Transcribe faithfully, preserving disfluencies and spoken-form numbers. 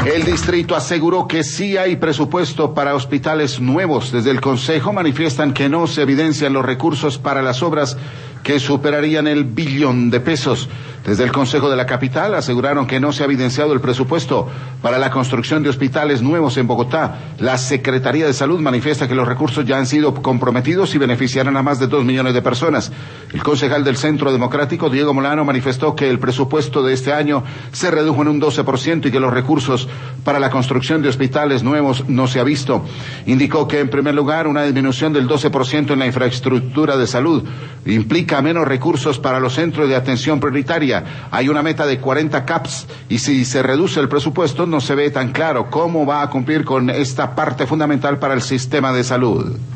El distrito aseguró que sí hay presupuesto para hospitales nuevos. Desde el Consejo manifiestan que no se evidencian los recursos para las obras que superarían el billón de pesos. Desde el Consejo de la Capital aseguraron que no se ha evidenciado el presupuesto para la construcción de hospitales nuevos en Bogotá. La Secretaría de Salud manifiesta que los recursos ya han sido comprometidos y beneficiarán a más de dos millones de personas. El concejal del Centro Democrático, Diego Molano, manifestó que el presupuesto de este año se redujo en un doce por ciento y que los recursos para la construcción de hospitales nuevos no se ha visto. Indicó que, en primer lugar, una disminución del doce por ciento en la infraestructura de salud implica menos recursos para los centros de atención prioritaria. Hay una meta de cuarenta CAPS y si se reduce el presupuesto no se ve tan claro cómo va a cumplir con esta parte fundamental para el sistema de salud.